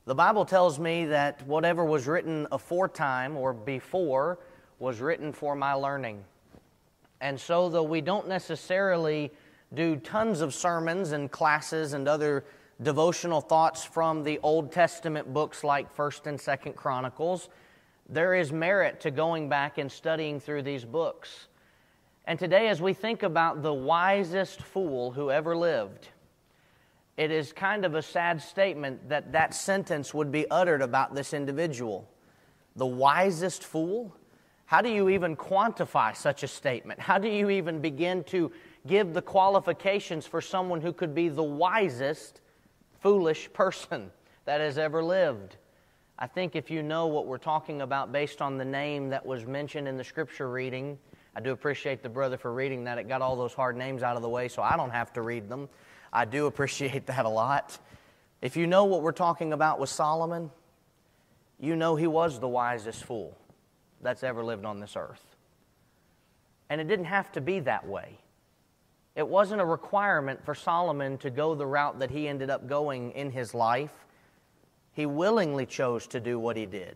The Bible tells me that whatever was written aforetime or before was written for my learning. And so though we don't necessarily do tons of sermons and classes and other devotional thoughts from the Old Testament books like 1st and 2nd Chronicles, there is merit to going back and studying through these books. And today, as we think about the wisest fool who ever lived, it is kind of a sad statement that that sentence would be uttered about this individual. The wisest fool? How do you even quantify such a statement? How do you even begin to give the qualifications for someone who could be the wisest foolish person that has ever lived? I think if you know what we're talking about based on the name that was mentioned in the scripture reading, I do appreciate the brother for reading that. It got all those hard names out of the way so I don't have to read them. I do appreciate that a lot. If you know what we're talking about with Solomon, you know he was the wisest fool that's ever lived on this earth. And it didn't have to be that way. It wasn't a requirement for Solomon to go the route that he ended up going in his life. He willingly chose to do what he did.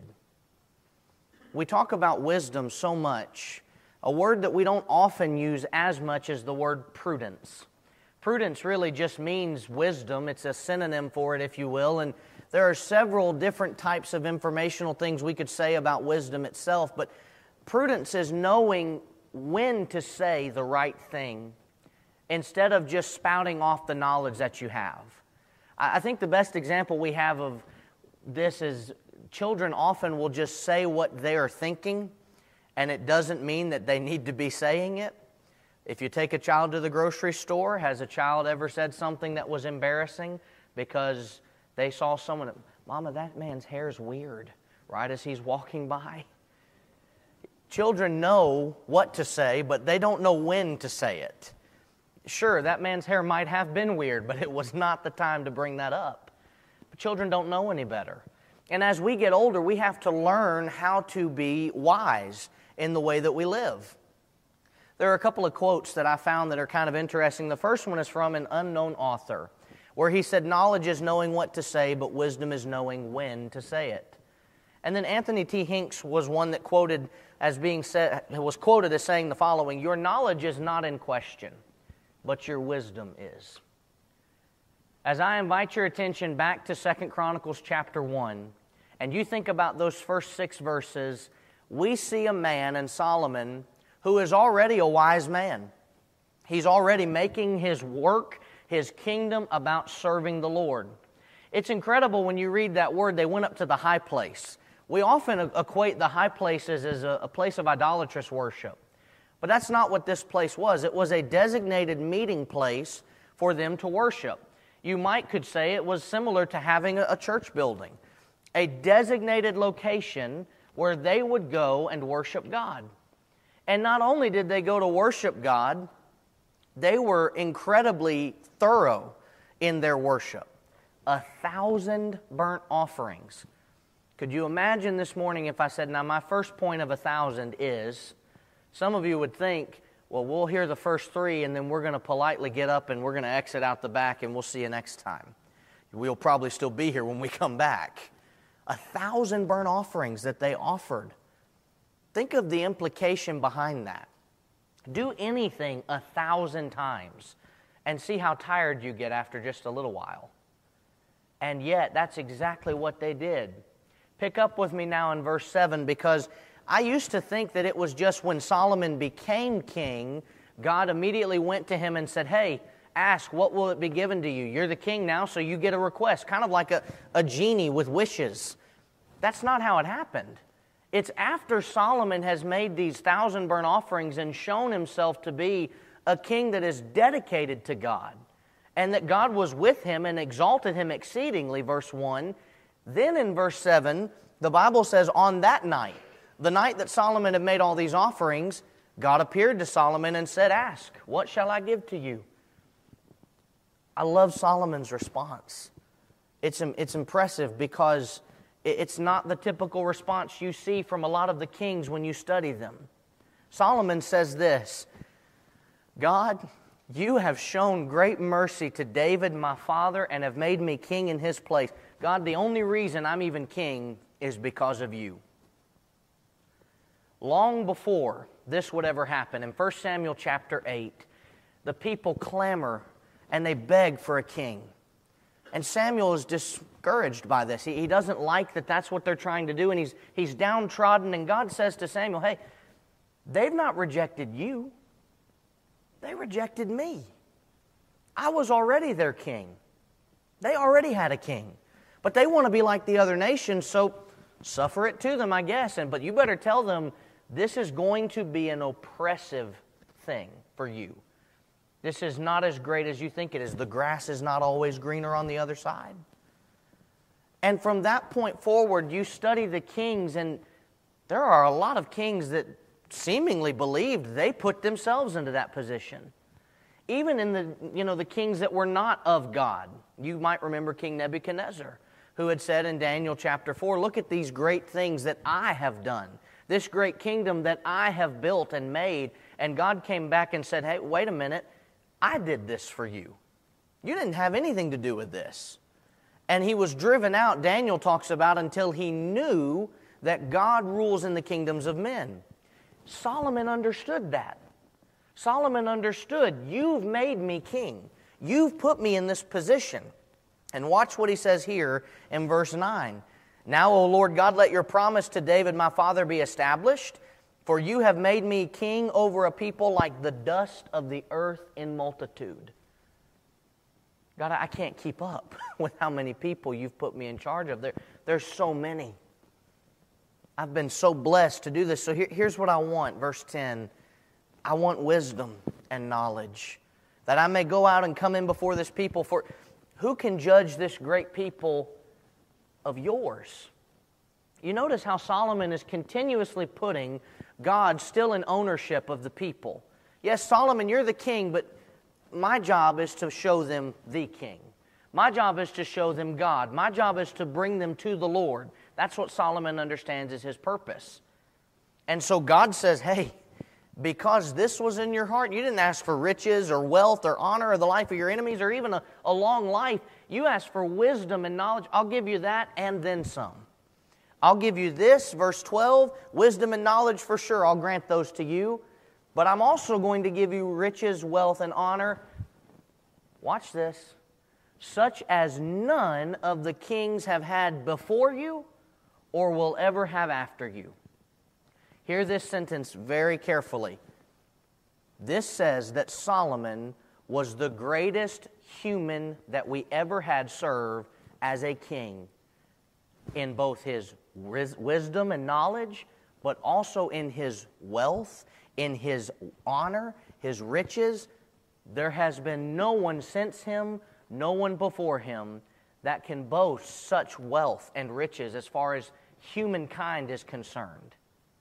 We talk about wisdom so much. A word that we don't often use as much as the word prudence. Prudence really just means wisdom. It's a synonym for it, if you will. And there are several different types of informational things we could say about wisdom itself. But prudence is knowing when to say the right thing instead of just spouting off the knowledge that you have. I think the best example we have of this is children often will just say what they are thinking, and it doesn't mean that they need to be saying it. If you take a child to the grocery store, has a child ever said something that was embarrassing because they saw someone, "Mama, that man's hair's weird," right as he's walking by? Children know what to say, but they don't know when to say it. Sure, that man's hair might have been weird, but it was not the time to bring that up. But children don't know any better. And as we get older, we have to learn how to be wise in the way that we live. There are a couple of quotes that I found that are kind of interesting. The first one is from an unknown author, where he said, "Knowledge is knowing what to say, but wisdom is knowing when to say it." And then Anthony T. Hinks was one that was quoted as saying the following: "Your knowledge is not in question, but your wisdom is." As I invite your attention back to 2 Chronicles chapter 1, and you think about those first 6 verses, we see a man in Solomon who is already a wise man. He's already making his work, his kingdom, about serving the Lord. It's incredible when you read that word, they went up to the high place. We often equate the high places as a place of idolatrous worship. But that's not what this place was. It was a designated meeting place for them to worship. You could say it was similar to having a church building, a designated location where they would go and worship God. And not only did they go to worship God, they were incredibly thorough in their worship. 1,000 burnt offerings. Could you imagine this morning if I said, now my first point of 1,000 is, some of you would think, well, we'll hear the first 3 and then we're going to politely get up and we're going to exit out the back and we'll see you next time. We'll probably still be here when we come back. 1,000 burnt offerings that they offered. Think of the implication behind that. Do anything 1,000 times and see how tired you get after just a little while. And yet, that's exactly what they did. Pick up with me now in verse 7, because I used to think that it was just when Solomon became king, God immediately went to him and said, "Hey, ask, what will it be given to you? You're the king now, so you get a request." Kind of like a genie with wishes. That's not how it happened. It's after Solomon has made these 1,000 burnt offerings and shown himself to be a king that is dedicated to God, and that God was with him and exalted him exceedingly, verse 1. Then in verse 7, the Bible says, on that night, the night that Solomon had made all these offerings, God appeared to Solomon and said, "Ask, what shall I give to you?" I love Solomon's response. It's impressive because it's not the typical response you see from a lot of the kings when you study them. Solomon says this: "God, you have shown great mercy to David my father and have made me king in his place." God, the only reason I'm even king is because of you. Long before this would ever happen, in 1 Samuel chapter 8, the people clamor and they beg for a king. And Samuel is discouraged by this. He doesn't like that that's what they're trying to do, and he's downtrodden. And God says to Samuel, hey, they've not rejected you. They rejected me. I was already their king. They already had a king. But they want to be like the other nations, so suffer it to them, I guess. But you better tell them this is going to be an oppressive thing for you. This is not as great as you think it is. The grass is not always greener on the other side. And from that point forward, you study the kings, and there are a lot of kings that seemingly believed they put themselves into that position. Even in the kings that were not of God. You might remember King Nebuchadnezzar, who had said in Daniel chapter 4, look at these great things that I have done. This great kingdom that I have built and made. And God came back and said, hey, wait a minute. I did this for you. You didn't have anything to do with this. And he was driven out, Daniel talks about, until he knew that God rules in the kingdoms of men. Solomon understood that. Solomon understood, you've made me king. You've put me in this position. And watch what he says here in verse 9. Now, O Lord God, let your promise to David my father be established. For you have made me king over a people like the dust of the earth in multitude. God, I can't keep up with how many people you've put me in charge of. There's so many. I've been so blessed to do this. So here's what I want, verse 10. I want wisdom and knowledge, that I may go out and come in before this people. For who can judge this great people of yours? You notice how Solomon is continuously putting God still in ownership of the people. Yes, Solomon, you're the king, but my job is to show them the king. My job is to show them God. My job is to bring them to the Lord. That's what Solomon understands is his purpose. And so God says, hey, because this was in your heart, you didn't ask for riches or wealth or honor or the life of your enemies or even a long life. You asked for wisdom and knowledge. I'll give you that and then some. I'll give you this, verse 12, wisdom and knowledge for sure. I'll grant those to you. But I'm also going to give you riches, wealth, and honor. Watch this. Such as none of the kings have had before you or will ever have after you. Hear this sentence very carefully. This says that Solomon was the greatest human that we ever had serve as a king in both his wisdom and knowledge, but also in his wealth, in his honor, his riches. There has been no one since him, no one before him, that can boast such wealth and riches as far as humankind is concerned.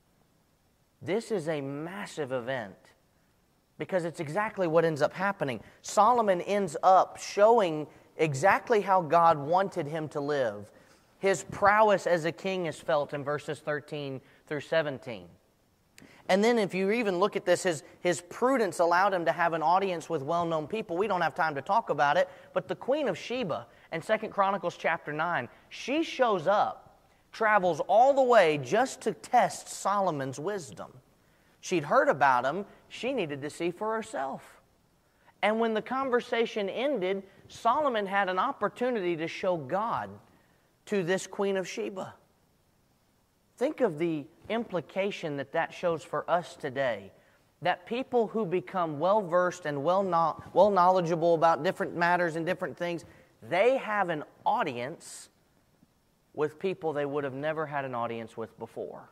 This is a massive event because it's exactly what ends up happening. Solomon ends up showing exactly how God wanted him to live. His prowess as a king is felt in verses 13 through 17. And then if you even look at this, his prudence allowed him to have an audience with well-known people. We don't have time to talk about it, but the Queen of Sheba in 2 Chronicles chapter 9, she shows up, travels all the way just to test Solomon's wisdom. She'd heard about him. She needed to see for herself. And when the conversation ended, Solomon had an opportunity to show God to this Queen of Sheba. Think of the implication that shows for us today. That people who become well-versed and well-knowledgeable about different matters and different things, they have an audience with people they would have never had an audience with before.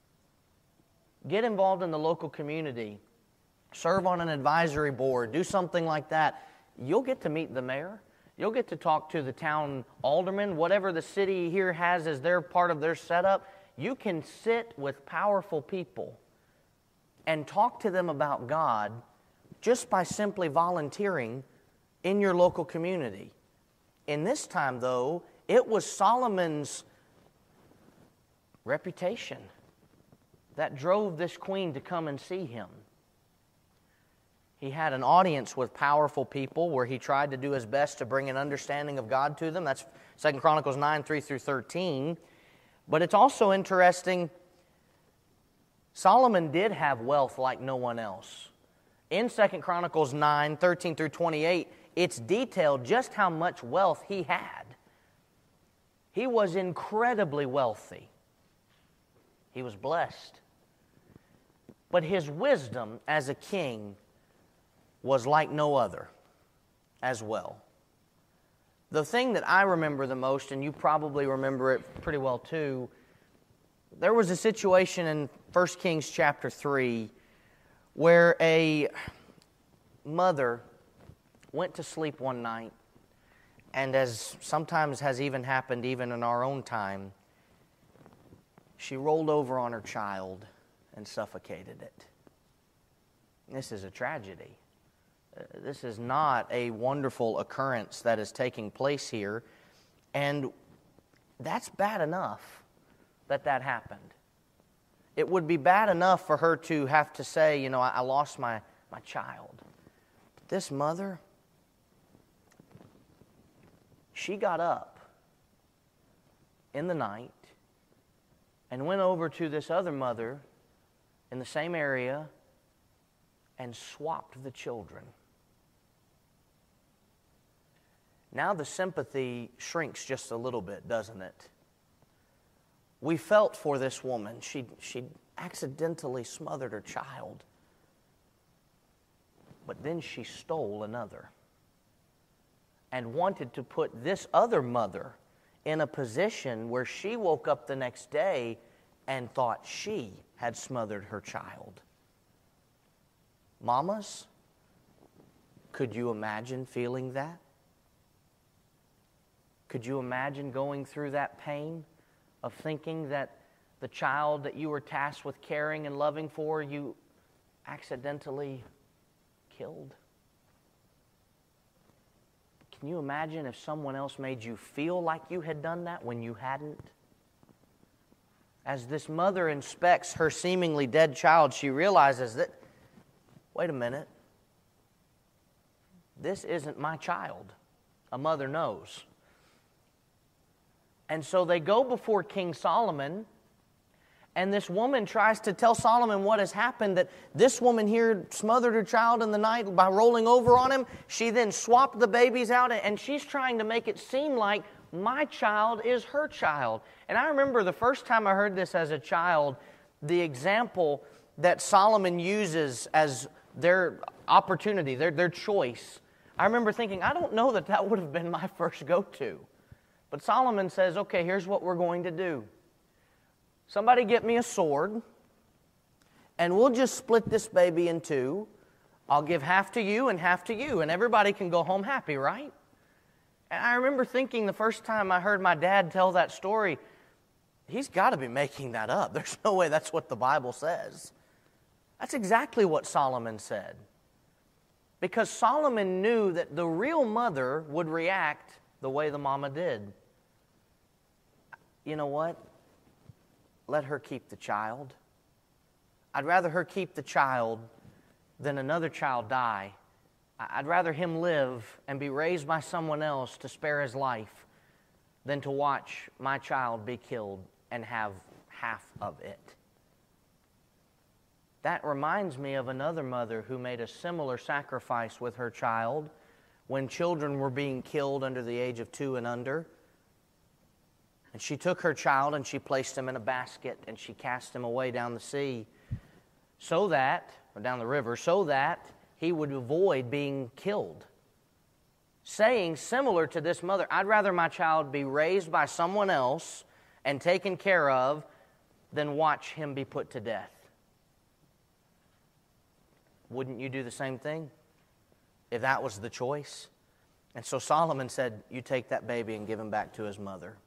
Get involved in the local community. Serve on an advisory board. Do something like that. You'll get to meet the mayor. You'll get to talk to the town alderman, whatever the city here has as their part of their setup. You can sit with powerful people and talk to them about God just by simply volunteering in your local community. In this time, though, it was Solomon's reputation that drove this queen to come and see him. He had an audience with powerful people where he tried to do his best to bring an understanding of God to them. That's 2 Chronicles 9, 3 through 13. But it's also interesting, Solomon did have wealth like no one else. In 2 Chronicles 9, 13 through 28, it's detailed just how much wealth he had. He was incredibly wealthy. He was blessed. But his wisdom as a king was like no other as well. The thing that I remember the most, and you probably remember it pretty well too, there was a situation in 1 Kings chapter 3 where a mother went to sleep one night, and as sometimes has even happened even in our own time, she rolled over on her child and suffocated it. This is a tragedy. This is not a wonderful occurrence that is taking place here, and that's bad enough that happened. It would be bad enough for her to have to say, I lost my child. But this mother, she got up in the night and went over to this other mother in the same area and swapped the children. Now the sympathy shrinks just a little bit, doesn't it? We felt for this woman. She accidentally smothered her child. But then she stole another and wanted to put this other mother in a position where she woke up the next day and thought she had smothered her child. Mamas, could you imagine feeling that? Could you imagine going through that pain of thinking that the child that you were tasked with caring and loving for, you accidentally killed? Can you imagine if someone else made you feel like you had done that when you hadn't? As this mother inspects her seemingly dead child, she realizes that, wait a minute, this isn't my child. A mother knows. And so they go before King Solomon, and this woman tries to tell Solomon what has happened, that this woman here smothered her child in the night by rolling over on him. She then swapped the babies out, and she's trying to make it seem like my child is her child. And I remember the first time I heard this as a child, the example that Solomon uses as their opportunity, their choice. I remember thinking, I don't know that would have been my first go-to. But Solomon says, okay, here's what we're going to do. Somebody get me a sword, and we'll just split this baby in two. I'll give half to you and half to you, and everybody can go home happy, right? And I remember thinking the first time I heard my dad tell that story, he's got to be making that up. There's no way that's what the Bible says. That's exactly what Solomon said. Because Solomon knew that the real mother would react the way the mama did. You know what? Let her keep the child. I'd rather her keep the child than another child die. I'd rather him live and be raised by someone else to spare his life than to watch my child be killed and have half of it. That reminds me of another mother who made a similar sacrifice with her child when children were being killed under the age of 2 and under. And she took her child and she placed him in a basket and she cast him away down the sea or down the river, so that he would avoid being killed. Saying, similar to this mother, I'd rather my child be raised by someone else and taken care of than watch him be put to death. Wouldn't you do the same thing if that was the choice? And so Solomon said, you take that baby and give him back to his mother.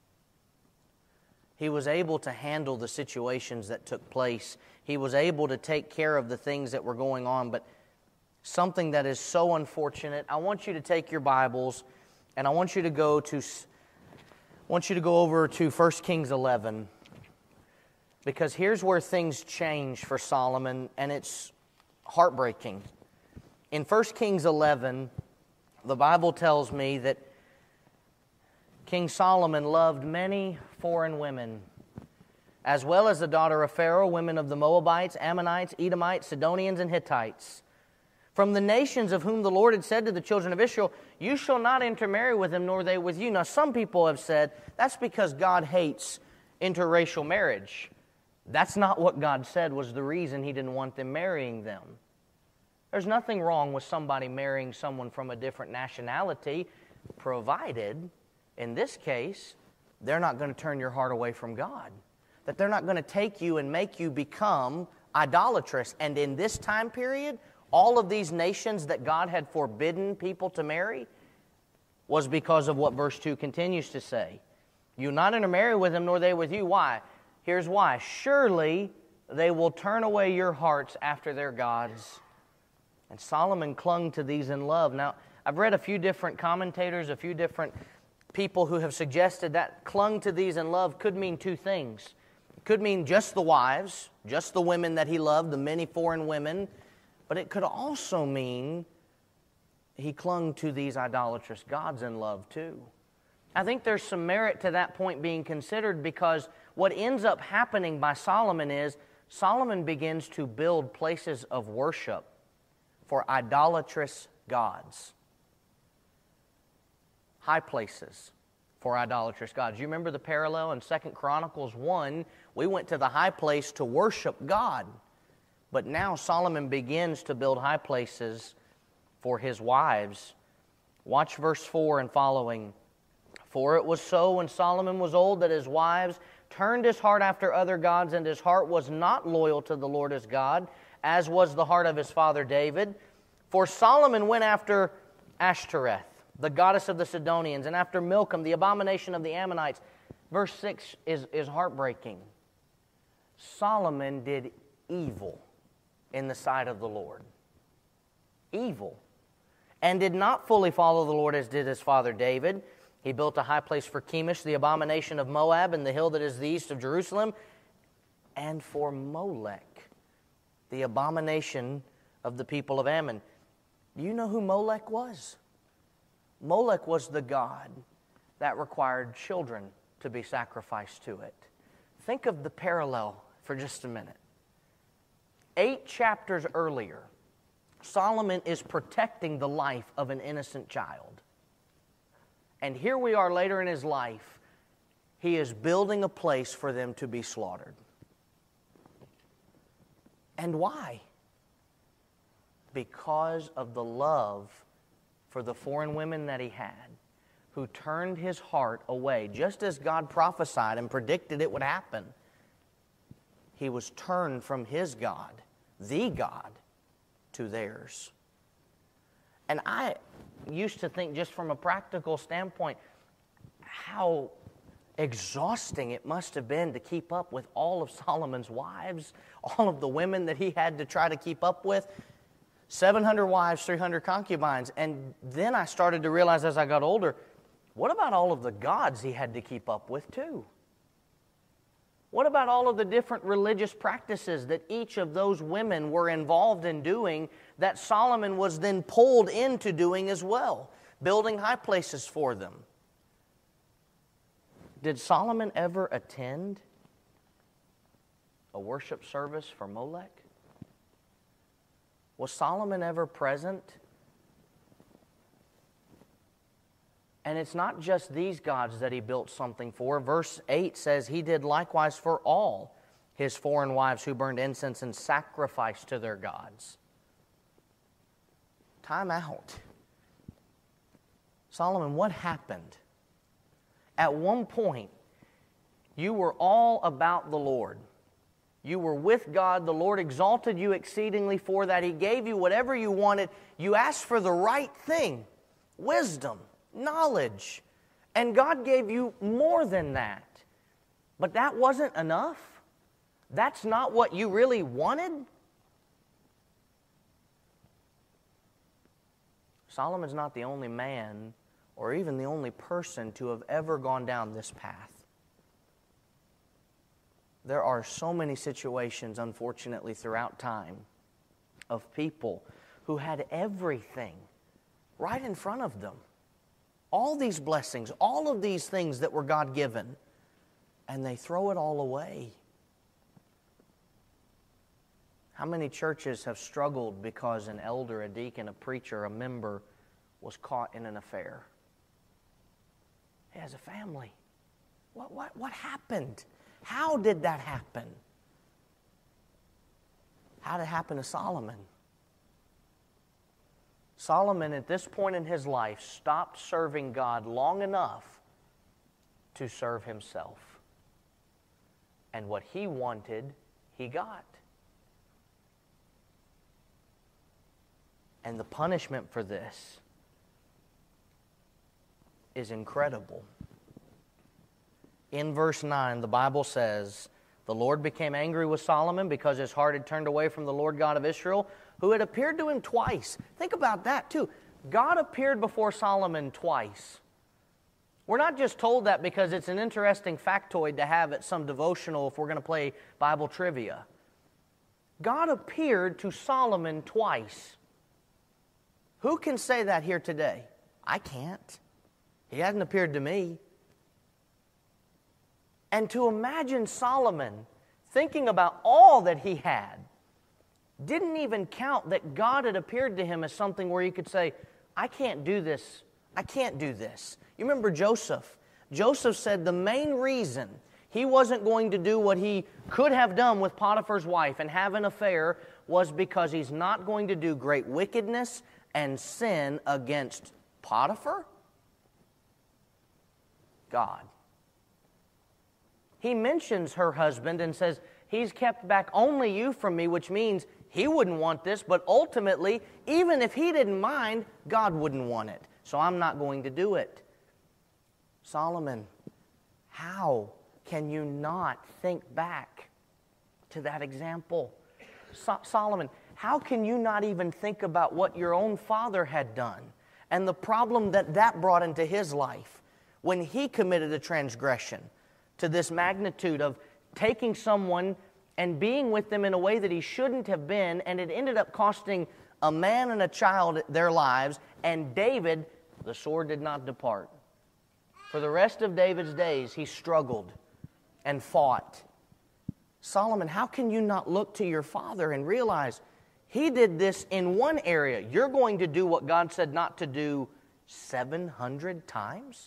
He was able to handle the situations that took place. He was able to take care of the things that were going on. But something that is so unfortunate, I want you to take your Bibles and I want you to go over to 1 Kings 11. Because here's where things change for Solomon, and it's heartbreaking. In 1 Kings 11, the Bible tells me that King Solomon loved many foreign women, as well as the daughter of Pharaoh, women of the Moabites, Ammonites, Edomites, Sidonians, and Hittites, from the nations of whom the Lord had said to the children of Israel, you shall not intermarry with them, nor they with you. Now, some people have said that's because God hates interracial marriage. That's not what God said was the reason He didn't want them marrying them. There's nothing wrong with somebody marrying someone from a different nationality, provided, in this case, they're not going to turn your heart away from God. That they're not going to take you and make you become idolatrous. And in this time period, all of these nations that God had forbidden people to marry was because of what verse 2 continues to say. You not intermarry with them, nor they with you. Why? Here's why. Surely they will turn away your hearts after their gods. And Solomon clung to these in love. Now, I've read a few different commentators, a few different people who have suggested that clung to these in love could mean two things. It could mean just the wives, just the women that he loved, the many foreign women. But it could also mean he clung to these idolatrous gods in love too. I think there's some merit to that point being considered, because what ends up happening by Solomon is Solomon begins to build places of worship for idolatrous gods. High places for idolatrous gods. You remember the parallel in 2 Chronicles 1? We went to the high place to worship God. But now Solomon begins to build high places for his wives. Watch verse 4 and following. For it was so when Solomon was old that his wives turned his heart after other gods, and his heart was not loyal to the Lord his God, as was the heart of his father David. For Solomon went after Ashtoreth, the goddess of the Sidonians, and after Milcom, the abomination of the Ammonites. Verse 6 is heartbreaking. Solomon did evil in the sight of the Lord. Evil. And did not fully follow the Lord as did his father David. He built a high place for Chemosh, the abomination of Moab, and the hill that is the east of Jerusalem, and for Molech, the abomination of the people of Ammon. Do you know who Molech was? Molech was the god that required children to be sacrificed to it. Think of the parallel for just a minute. 8 chapters earlier, Solomon is protecting the life of an innocent child. And here we are later in his life, he is building a place for them to be slaughtered. And why? Because of the love for the foreign women that he had, who turned his heart away, just as God prophesied and predicted it would happen. He was turned from his God, the God, to theirs. And I used to think, just from a practical standpoint, how exhausting it must have been to keep up with all of Solomon's wives, all of the women that he had to try to keep up with. 700 wives, 300 concubines. And then I started to realize as I got older, what about all of the gods he had to keep up with too? What about all of the different religious practices that each of those women were involved in doing, that Solomon was then pulled into doing as well, building high places for them? Did Solomon ever attend a worship service for Molech? Was Solomon ever present? And it's not just these gods that he built something for. Verse 8 says he did likewise for all his foreign wives who burned incense and sacrificed to their gods. Time out. Solomon, what happened? At one point, you were all about the Lord. You were with God. The Lord exalted you exceedingly for that. He gave you whatever you wanted. You asked for the right thing, wisdom, knowledge. And God gave you more than that. But that wasn't enough. That's not what you really wanted. Solomon's not the only man or even the only person to have ever gone down this path. There are so many situations, unfortunately, throughout time of people who had everything right in front of them. All these blessings, all of these things that were God-given, and they throw it all away. How many churches have struggled because an elder, a deacon, a preacher, a member was caught in an affair? He has a family. What happened? How did that happen? How did it happen to Solomon? Solomon, at this point in his life, stopped serving God long enough to serve himself. And what he wanted, he got. And the punishment for this is incredible. In verse 9, the Bible says, "The Lord became angry with Solomon because his heart had turned away from the Lord God of Israel, who had appeared to him twice." Think about that too. God appeared before Solomon twice. We're not just told that because it's an interesting factoid to have at some devotional if we're going to play Bible trivia. God appeared to Solomon twice. Who can say that here today? I can't. He hasn't appeared to me. And to imagine Solomon thinking about all that he had, didn't even count that God had appeared to him as something where he could say, I can't do this. I can't do this. You remember Joseph? Joseph said the main reason he wasn't going to do what he could have done with Potiphar's wife and have an affair was because he's not going to do great wickedness and sin against Potiphar? God. He mentions her husband and says, he's kept back only you from me, which means he wouldn't want this, but ultimately, even if he didn't mind, God wouldn't want it. So I'm not going to do it. Solomon, how can you not think back to that example? Solomon, how can you not even think about what your own father had done and the problem that brought into his life when he committed a transgression to this magnitude of taking someone and being with them in a way that he shouldn't have been, and it ended up costing a man and a child their lives, and David, the sword did not depart. For the rest of David's days, he struggled and fought. Solomon, how can you not look to your father and realize he did this in one area? You're going to do what God said not to do 700 times?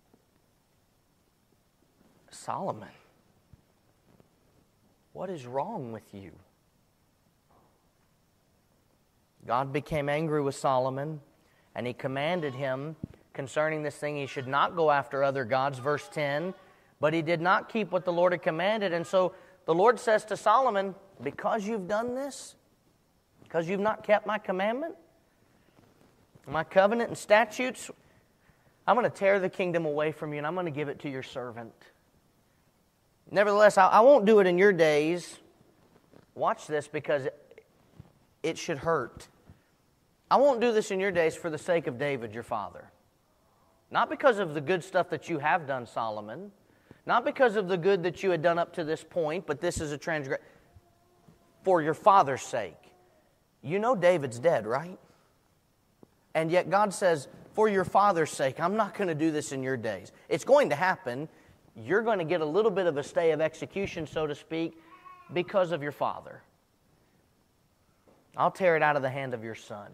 Solomon, what is wrong with you? God became angry with Solomon, and he commanded him concerning this thing, he should not go after other gods, verse 10, but he did not keep what the Lord had commanded. And so the Lord says to Solomon, because you've done this, because you've not kept my commandment, my covenant and statutes, I'm going to tear the kingdom away from you and I'm going to give it to your servant. Nevertheless, I won't do it in your days. Watch this, because it should hurt. I won't do this in your days for the sake of David, your father. Not because of the good stuff that you have done, Solomon. Not because of the good that you had done up to this point, but this is a transgression. For your father's sake. You know David's dead, right? And yet God says, for your father's sake, I'm not going to do this in your days. It's going to happen. You're going to get a little bit of a stay of execution, so to speak, because of your father. I'll tear it out of the hand of your son.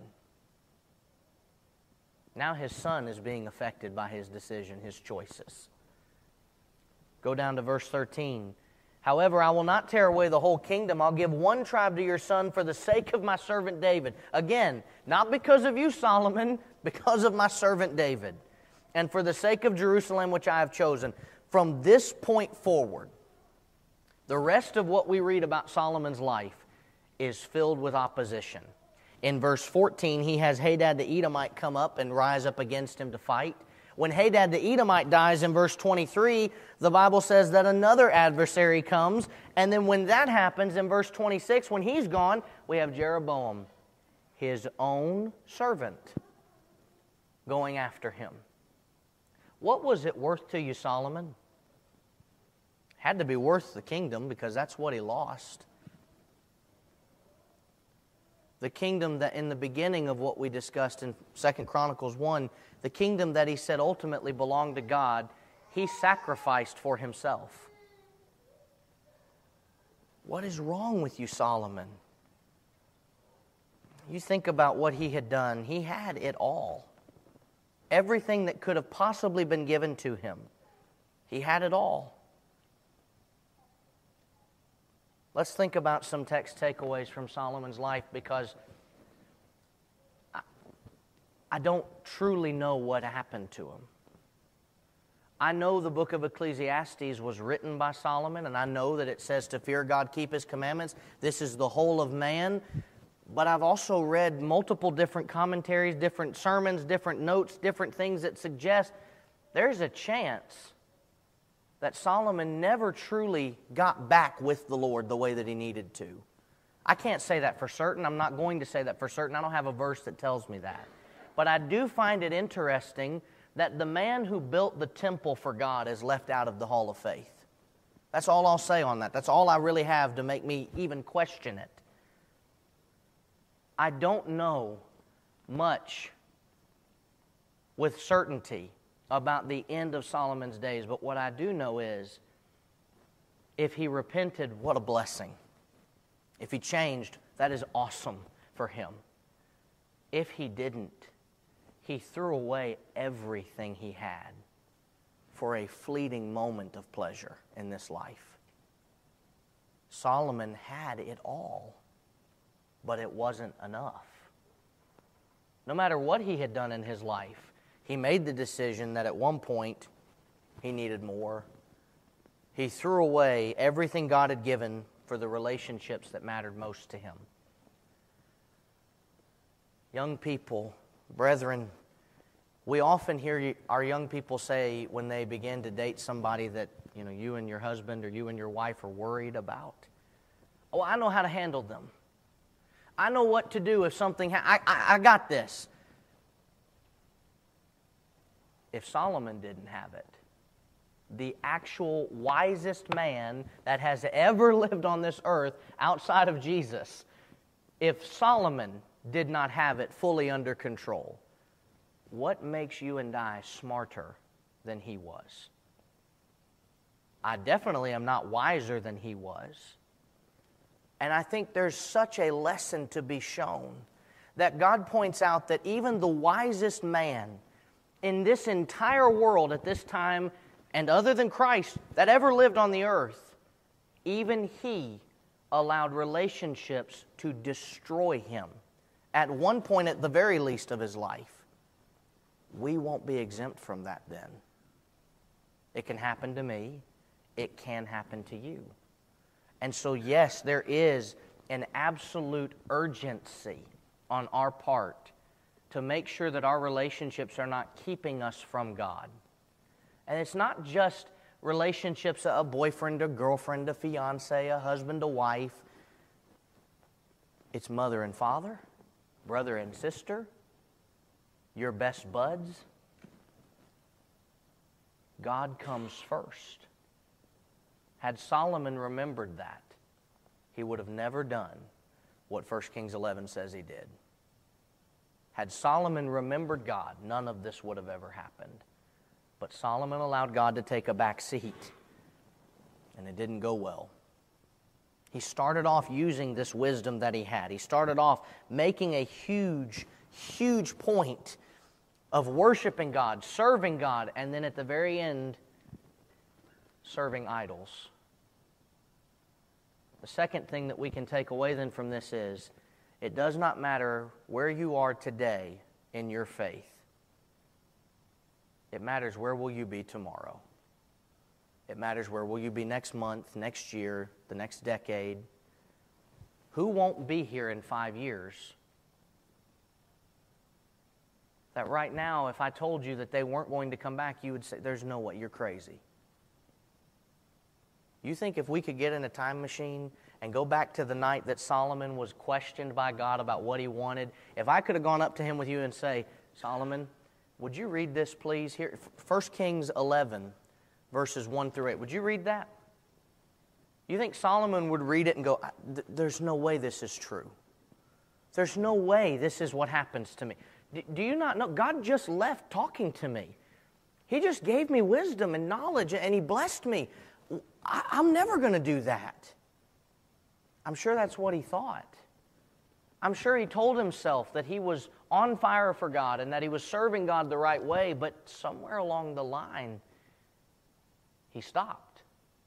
Now his son is being affected by his decision, his choices. Go down to verse 13. However, I will not tear away the whole kingdom. I'll give one tribe to your son for the sake of my servant David. Again, not because of you, Solomon, because of my servant David. And for the sake of Jerusalem, which I have chosen. From this point forward, the rest of what we read about Solomon's life is filled with opposition. In verse 14, he has Hadad the Edomite come up and rise up against him to fight. When Hadad the Edomite dies in verse 23, the Bible says that another adversary comes. And then when that happens in verse 26, when he's gone, we have Jeroboam, his own servant, going after him. What was it worth to you, Solomon? Had to be worth the kingdom because that's what he lost. The kingdom that in the beginning of what we discussed in 2 Chronicles 1, the kingdom that he said ultimately belonged to God, he sacrificed for himself. What is wrong with you, Solomon? You think about what he had done. He had it all. Everything that could have possibly been given to him. He had it all. Let's think about some text takeaways from Solomon's life, because I don't truly know what happened to him. I know the book of Ecclesiastes was written by Solomon, and I know that it says to fear God, keep His commandments. This is the whole of man. But I've also read multiple different commentaries, different sermons, different notes, different things that suggest there's a chance that Solomon never truly got back with the Lord the way that he needed to. I can't say that for certain. I'm not going to say that for certain. I don't have a verse that tells me that. But I do find it interesting that the man who built the temple for God is left out of the Hall of Faith. That's all I'll say on that. That's all I really have to make me even question it. I don't know much with certainty about the end of Solomon's days, but what I do know is if he repented, what a blessing. If he changed, that is awesome for him. If he didn't, he threw away everything he had for a fleeting moment of pleasure in this life. Solomon had it all, but it wasn't enough. No matter what he had done in his life, he made the decision that at one point he needed more. He threw away everything God had given for the relationships that mattered most to him. Young people, brethren, we often hear our young people say when they begin to date somebody that, you and your husband or you and your wife are worried about. Oh, I know how to handle them. I know what to do if something I got this. If Solomon didn't have it, the actual wisest man that has ever lived on this earth outside of Jesus, if Solomon did not have it fully under control, what makes you and I smarter than he was? I definitely am not wiser than he was. And I think there's such a lesson to be shown that God points out that even the wisest man in this entire world at this time, and other than Christ, that ever lived on the earth, even he allowed relationships to destroy him at one point at the very least of his life. We won't be exempt from that then. It can happen to me. It can happen to you. And so, yes, there is an absolute urgency on our part to make sure that our relationships are not keeping us from God. And it's not just relationships, a boyfriend, a girlfriend, a fiance, a husband, a wife. It's mother and father, brother and sister, your best buds. God comes first. Had Solomon remembered that, he would have never done what 1 Kings 11 says he did. Had Solomon remembered God, none of this would have ever happened. But Solomon allowed God to take a back seat, and it didn't go well. He started off using this wisdom that he had. He started off making a huge, huge point of worshiping God, serving God, and then at the very end, serving idols. The second thing that we can take away then from this is, it does not matter where you are today in your faith. It matters where will you be tomorrow. It matters where will you be next month, next year, the next decade. Who won't be here in 5 years? That right now, if I told you that they weren't going to come back, you would say, there's no way, you're crazy. You think if we could get in a time machine and go back to the night that Solomon was questioned by God about what he wanted, if I could have gone up to him with you and say, Solomon, would you read this please? Here, 1 Kings 11, verses 1 through 8. Would you read that? You think Solomon would read it and go, there's no way this is true. There's no way this is what happens to me. Do you not know? God just left talking to me. He just gave me wisdom and knowledge, and He blessed me. I'm never going to do that. I'm sure that's what he thought. I'm sure he told himself that he was on fire for God and that he was serving God the right way, but somewhere along the line, he stopped.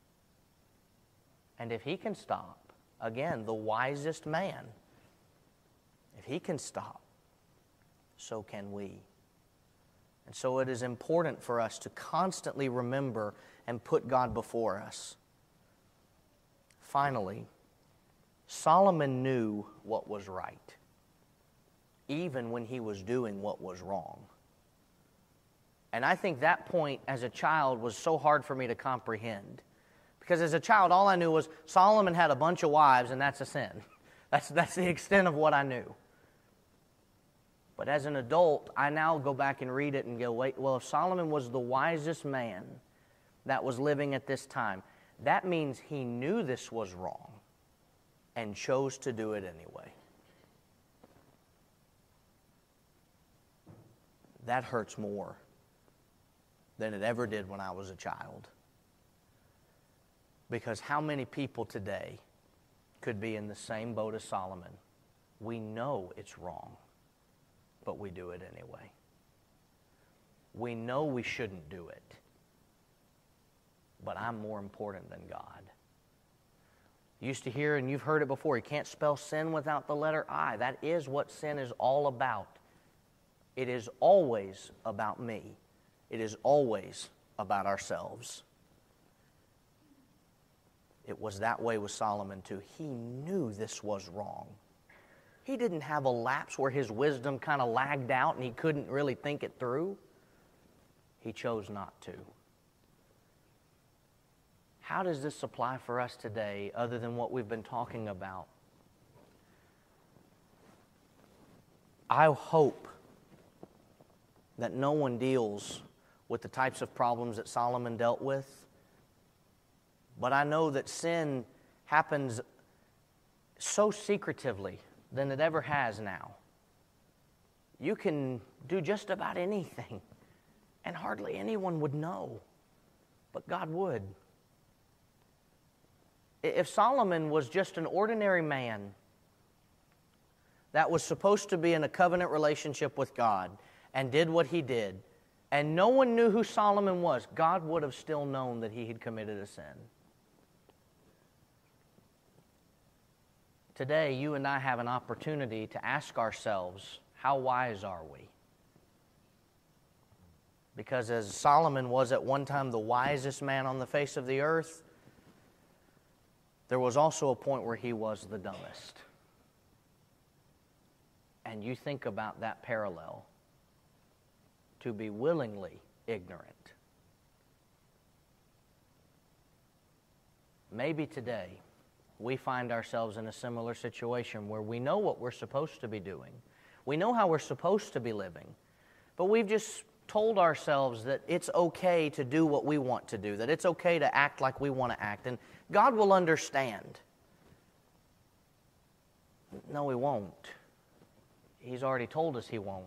And if he can stop, again, the wisest man, if he can stop, so can we. And so it is important for us to constantly remember and put God before us. Finally, Solomon knew what was right, even when he was doing what was wrong. And I think that point as a child was so hard for me to comprehend. Because as a child, all I knew was Solomon had a bunch of wives, and that's a sin. That's the extent of what I knew. But as an adult, I now go back and read it and go, wait, well, if Solomon was the wisest man that was living at this time, that means he knew this was wrong and chose to do it anyway. That hurts more than it ever did when I was a child. Because how many people today could be in the same boat as Solomon? We know it's wrong, but we do it anyway. We know we shouldn't do it, but I'm more important than God. You used to hear, and you've heard it before, you can't spell sin without the letter I. That is what sin is all about. It is always about me. It is always about ourselves. It was that way with Solomon too. He knew this was wrong. He didn't have a lapse where his wisdom kind of lagged out and he couldn't really think it through. He chose not to. How does this apply for us today other than what we've been talking about? I hope that no one deals with the types of problems that Solomon dealt with. But I know that sin happens so secretively than it ever has now. You can do just about anything, and hardly anyone would know, but God would. If Solomon was just an ordinary man that was supposed to be in a covenant relationship with God and did what he did, and no one knew who Solomon was, God would have still known that he had committed a sin. Today, you and I have an opportunity to ask ourselves, how wise are we? Because as Solomon was at one time the wisest man on the face of the earth, there was also a point where he was the dumbest. And you think about that parallel, to be willingly ignorant. Maybe today we find ourselves in a similar situation where we know what we're supposed to be doing. We know how we're supposed to be living, but we've just told ourselves that it's okay to do what we want to do, that it's okay to act like we want to act, and God will understand. No, He won't. He's already told us He won't.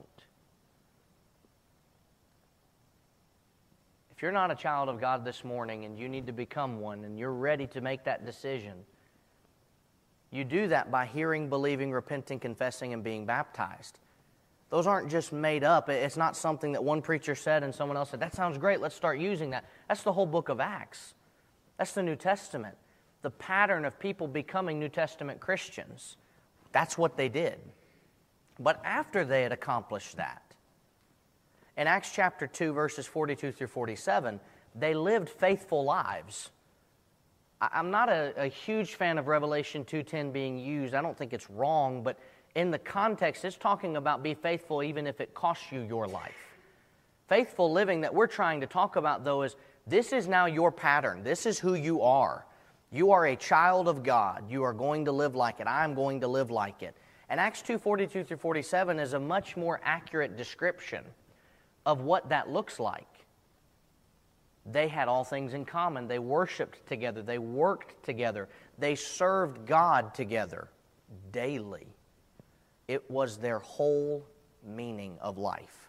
If you're not a child of God this morning and you need to become one and you're ready to make that decision, you do that by hearing, believing, repenting, confessing, and being baptized. Those aren't just made up. It's not something that one preacher said and someone else said, that sounds great, let's start using that. That's the whole book of Acts. That's the New Testament. The pattern of people becoming New Testament Christians. That's what they did. But after they had accomplished that, in Acts chapter 2, verses 42 through 47, they lived faithful lives. I'm not a huge fan of Revelation 2:10 being used. I don't think it's wrong, but in the context, it's talking about be faithful even if it costs you your life. Faithful living that we're trying to talk about, though, is this is now your pattern. This is who you are. You are a child of God. You are going to live like it. I'm going to live like it. And Acts 2:42 through 47 is a much more accurate description of what that looks like. They had all things in common. They worshiped together. They worked together. They served God together daily It was their whole meaning of life.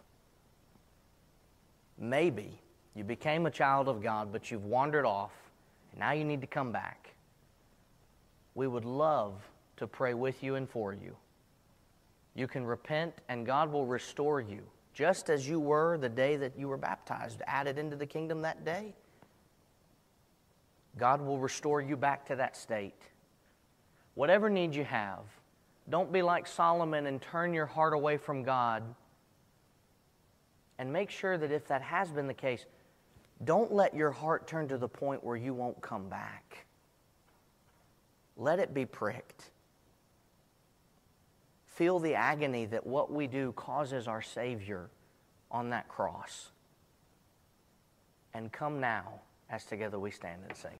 Maybe you became a child of God, but you've wandered off, and now you need to come back. We would love to pray with you and for you. You can repent, and God will restore you, just as you were the day that you were baptized, added into the kingdom that day. God will restore you back to that state. Whatever need you have, don't be like Solomon and turn your heart away from God. And make sure that if that has been the case, don't let your heart turn to the point where you won't come back. Let it be pricked. Feel the agony that what we do causes our Savior on that cross. And come now, as together we stand and sing.